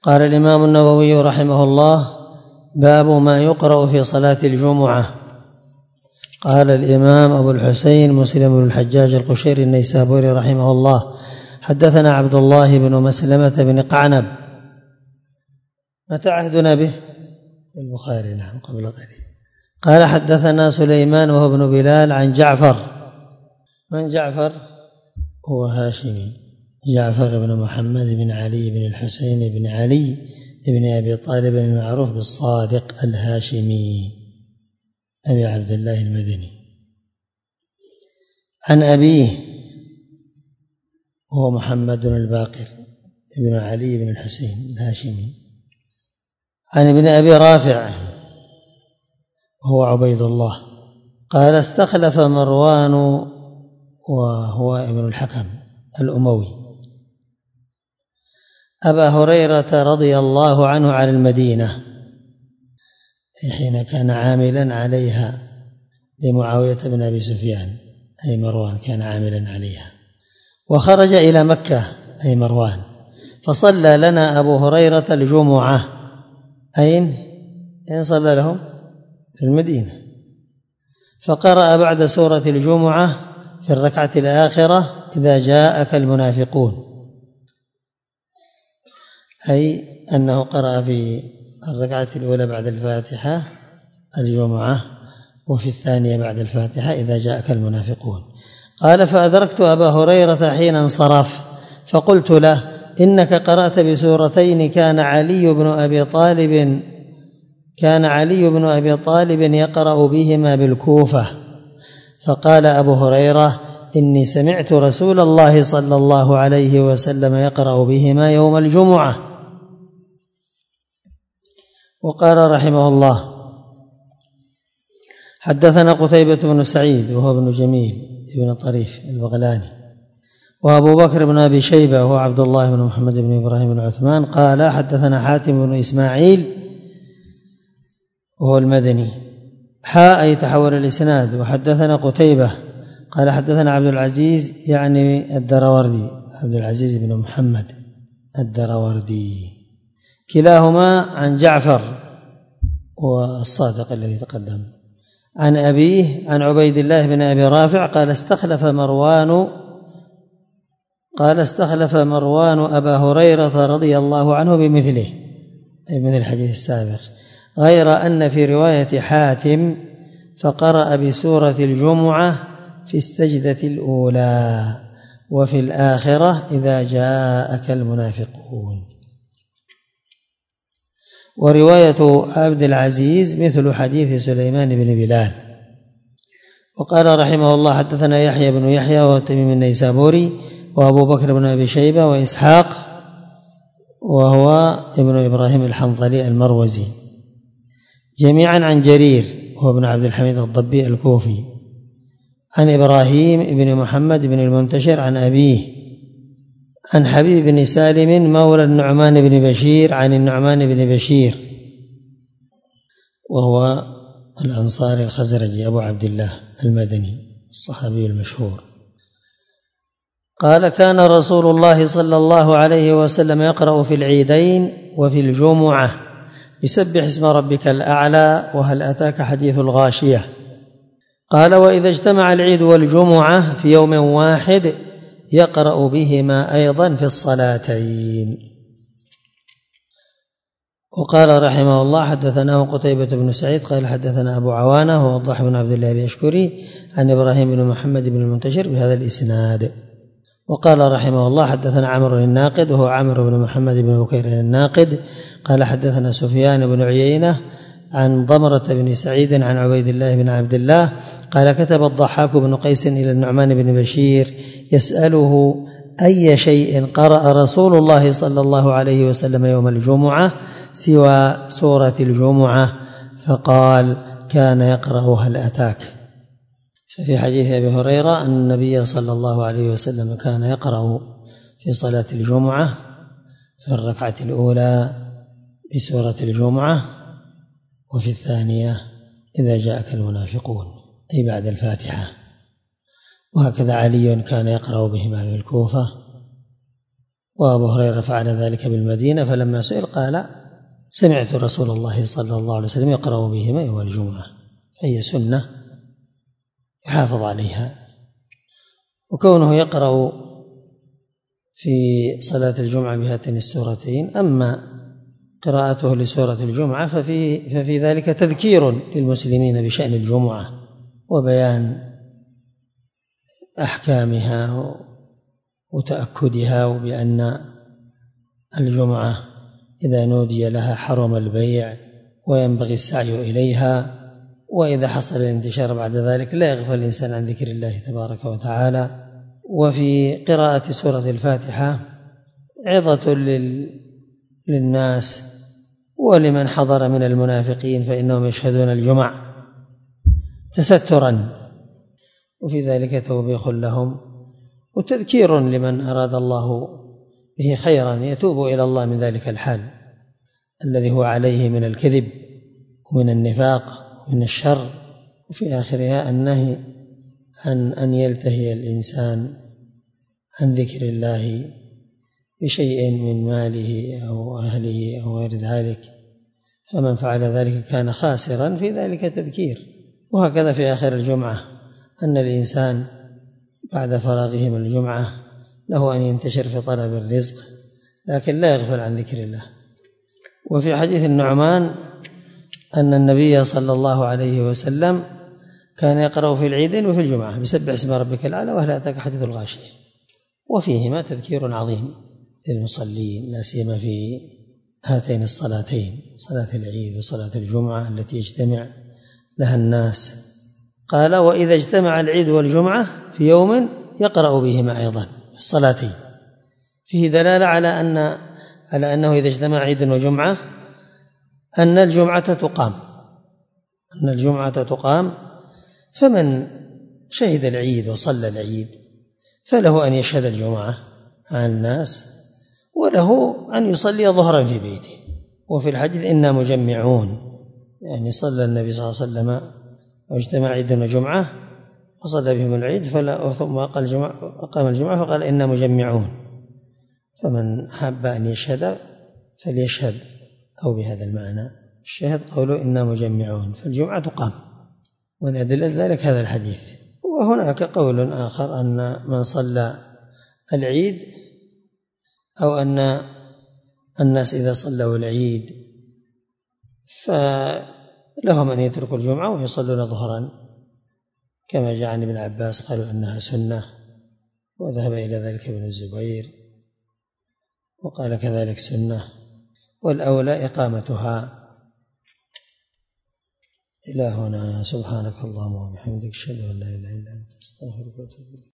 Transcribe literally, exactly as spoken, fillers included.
قال الإمام النووي رحمه الله: باب ما يقرأ في صلاة الجمعة. قال الإمام أبو الحسين مسلم بن الحجاج القشيري النيسابوري رحمه الله: حدثنا عبد الله بن مسلمة بن قعنب. متى عهدنا به؟ البخاري نعم قبل قليل. قال حدثنا سليمان وهو ابن بلال عن جعفر. من جعفر؟ هو هاشمي، جعفر بن محمد بن علي بن الحسين بن علي بن أبي طالب المعروف بالصادق الهاشمي أبي عبد الله المدني، عن أبيه وهو محمد الباقر بن علي بن الحسين الهاشمي، عن ابن أبي رافع وهو عبيد الله قال: استخلف مروان وهو ابن الحكم الأموي أبا هريرة رضي الله عنه على المدينة حين كان عاملا عليها لمعاوية بن أبي سفيان، أي مروان كان عاملا عليها، وخرج إلى مكة أي مروان، فصلى لنا أبو هريرة الجمعة. أين؟ أين صلى لهم؟ في المدينة. فقرأ بعد سورة الجمعة في الركعة الآخرة: إذا جاءك المنافقون، أي أنه قرأ في الركعة الأولى بعد الفاتحة الجمعة، وفي الثانية بعد الفاتحة إذا جاءك المنافقون. قال: فأدركت أبا هريرة حين انصرف فقلت له: إنك قرأت بسورتين كان علي بن أبي طالب كان علي بن أبي طالب يقرأ بهما بالكوفة. فقال أبو هريرة: إني سمعت رسول الله صلى الله عليه وسلم يقرأ بهما يوم الجمعة. وقال رحمه الله: حدثنا قتيبة بن سعيد وهو ابن جميل ابن طريف البغلاني، وأبو بكر بن أبي شيبة وهو عبد الله بن محمد بن إبراهيم بن عثمان قال: حدثنا حاتم بن إسماعيل وهو المدني حاء أي تحول الإسناد. وحدثنا قتيبة قال: حدثنا عبد العزيز يعني الدراوردي، عبد العزيز بن محمد الدراوردي، كلاهما عن جعفر والصادق الذي تقدم، عن أبيه عن عبيد الله بن أبي رافع قال: استخلف مروان قال استخلف مروان أبا هريرة رضي الله عنه بمثله، أي من الحديث السابق، غير أن في رواية حاتم فقرأ بسورة الجمعة في السجدة الأولى وفي الآخرة إذا جاءك المنافقون. ورواية عبد العزيز مثل حديث سليمان بن بلال. وقال رحمه الله: حدثنا يحيى بن يحيى وهو تميم النيسابوري، وأبو بكر بن أبي شيبة، وإسحاق وهو ابن إبراهيم الحنظلي المروزي، جميعا عن جرير وهو ابن عبد الحميد الضبي الكوفي، عن إبراهيم بن محمد بن المنتشر عن أبيه عن حبيب بن سالم مولى النعمان بن بشير عن النعمان بن بشير وهو الأنصاري الخزرجي أبو عبد الله المدني الصحابي المشهور قال: كان رسول الله صلى الله عليه وسلم يقرأ في العيدين وفي الجمعة بسبح اسم ربك الأعلى وهل أتاك حديث الغاشية. قال: وإذا اجتمع العيد والجمعة في يوم واحد يقرأ بهما أيضا في الصلاتين. وقال رحمه الله: حدثناه قتيبة بن سعيد قال: حدثنا أبو عوانة ووضح بن عبد الله اليشكري عن إبراهيم بن محمد بن المنتشر بهذا الإسناد. وقال رحمه الله: حدثنا عمرو الناقد وهو عمرو بن محمد بن بكير الناقد قال: حدثنا سفيان بن عيينة عن ضمرة بن سعيد عن عبيد الله بن عبد الله قال: كتب الضحاك بن قيس إلى النعمان بن بشير يسأله أي شيء قرأ رسول الله صلى الله عليه وسلم يوم الجمعة سوى سورة الجمعة، فقال: كان يقرأ هل أتاك. ففي حديث أبي هريرة أن النبي صلى الله عليه وسلم كان يقرأ في صلاة الجمعة في الركعة الأولى بسورة الجمعة، وفي الثانية إذا جاءك المنافقون، أي بعد الفاتحة. وهكذا علي كان يقرأ بهما في الكوفة، وأبو هريرة فعل ذلك بالمدينة، فلما سئل قال: سمعت رسول الله صلى الله عليه وسلم يقرأ بهما يوم الجمعة، فهي سنة يحافظ عليها. وكونه يقرأ في صلاة الجمعة بهاتين السورتين، أما قراءته لسورة الجمعة ففي, ففي ذلك تذكير للمسلمين بشأن الجمعة وبيان أحكامها وتأكدها، وبأن الجمعة إذا نودي لها حرم البيع وينبغي السعي إليها، وإذا حصل الانتشار بعد ذلك لا يغفل الإنسان عن ذكر الله تبارك وتعالى. وفي قراءة سورة الفاتحة عظة للناس ولمن حضر من المنافقين، فإنهم يشهدون الجمع تسترا، وفي ذلك توبيخ لهم وتذكير لمن أراد الله به خيرا يتوب إلى الله من ذلك الحال الذي هو عليه من الكذب ومن النفاق ومن الشر. وفي آخرها النهي عن أن يلتهي الإنسان عن ذكر الله بشيء من ماله أو أهله أو غير ذلك، فمن فعل ذلك كان خاسرا، في ذلك تذكير. وهكذا في آخر الجمعة أن الإنسان بعد فراغه من الجمعة له أن ينتشر في طلب الرزق، لكن لا يغفل عن ذكر الله. وفي حديث النعمان أن النبي صلى الله عليه وسلم كان يقرأ في العيدين وفي الجمعة بسبح اسم ربك الأعلى وهل أتاك حديث الغاشية، وفيهما تذكير عظيم للمصلين، لا سيما في هاتين الصلاتين، صلاة العيد وصلاة الجمعة التي يجتمع لها الناس. قال: وإذا اجتمع العيد والجمعة في يوم يقرأ بهما أيضا في الصلاتين. فيه دلالة على أن على أنه إذا اجتمع عيد وجمعة أن الجمعة تقام أن الجمعة تقام فمن شهد العيد وصلى العيد فله أن يشهد الجمعة عن الناس، وله أن يصلي ظهرا في بيته. وفي الحديث إنا مجمعون، يعني صلى النبي صلى الله عليه وسلم واجتمع عيد وجمعة وصلى بهم العيد فلا ثم أقام الجمعة فقال إنا مجمعون، فمن حب أن يشهد فليشهد، أو بهذا المعنى الشهد قوله إنا مجمعون، فالجمعة تقام، ومن أدلة ذلك هذا الحديث. وهناك قول آخر أن من صلى العيد أو أن الناس إذا صلوا العيد فلهم أن يتركوا الجمعة ويصلون ظهرا، كما جاء عن ابن عباس قالوا أنها سنة، وذهب إلى ذلك ابن الزبير وقال كذلك سنة، والأولى إقامتها. إلى هنا، سبحانك اللهم وبحمدك أشهد أن لا إله إلا أنت أستغفرك وأتوب إليك.